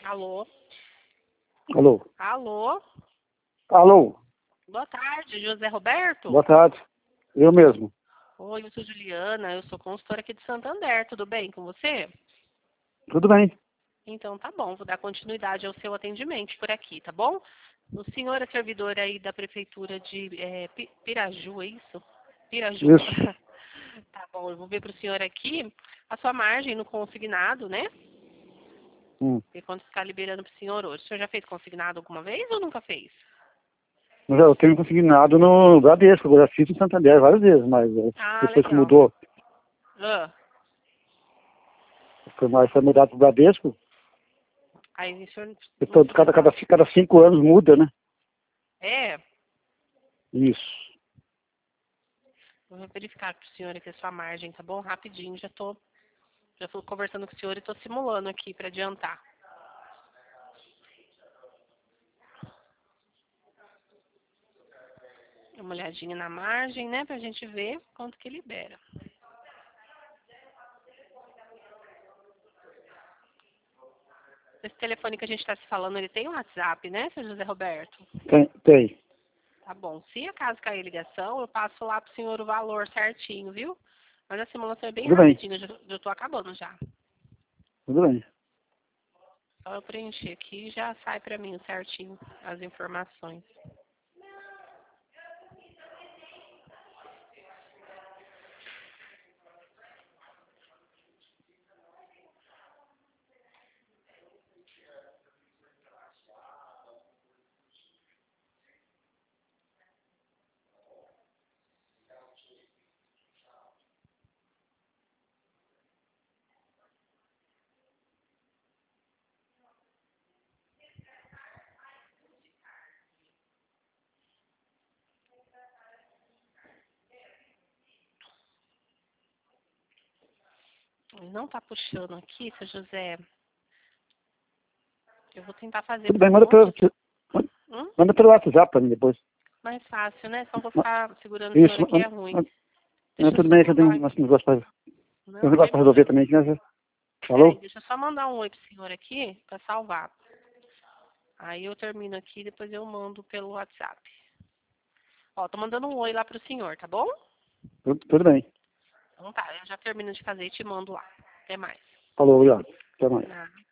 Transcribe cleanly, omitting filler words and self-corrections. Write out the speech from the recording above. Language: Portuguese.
Alô? Alô? Alô? Alô? Boa tarde, José Roberto? Boa tarde. Eu mesmo. Oi, eu sou Juliana, eu sou consultora aqui de Santander, tudo bem com você? Tudo bem. Então tá bom, vou dar continuidade ao seu atendimento por aqui, tá bom? O senhor é servidor aí da prefeitura de Piraju, é isso? Piraju. Isso. Tá bom, eu vou ver para o senhor aqui a sua margem no consignado, né? E quando ficar liberando para o senhor hoje. O senhor já fez consignado alguma vez ou nunca fez? Mas eu tenho consignado no Bradesco, agora fiz em Santander várias vezes, mas Ah, depois que legal. mudou, Ah, foi mudado para o Bradesco, aí o senhor não então, podia falar. cada 5 anos muda, né? É, Isso. vou verificar para o senhor aqui a sua margem, tá bom? Rapidinho, já tô conversando com o senhor e estou simulando aqui para adiantar. Dá uma olhadinha na margem, né, pra gente ver quanto que libera. Esse telefone que a gente está se falando, ele tem um WhatsApp, né, seu José Roberto? Tem. Tá bom. Se acaso cair a ligação, eu passo lá pro senhor o valor certinho, viu? Mas a simulação é bem Tudo bem. rapidinho, eu tô acabando já. Tudo bem. Só eu preencher aqui e já sai pra mim certinho as informações. Ele não tá puxando aqui, seu José. Eu vou tentar fazer Tudo por bem, outro. manda pelo WhatsApp para mim depois. Mais fácil, né? Só vou ficar segurando o senhor Isso. aqui é ruim. Não, Deixa eu tudo bem, que eu tenho só... uns negócios Não, não tem para resolver problema. também aqui, né? Peraí, Falou? deixa eu só mandar um oi pro senhor aqui pra salvar. Aí eu termino aqui, depois eu mando pelo WhatsApp. Ó, tô mandando um oi lá pro senhor, tá bom? Tudo bem. Então tá, eu já termino de fazer e te mando lá. Até mais. Falou, obrigado. Até mais. Nada.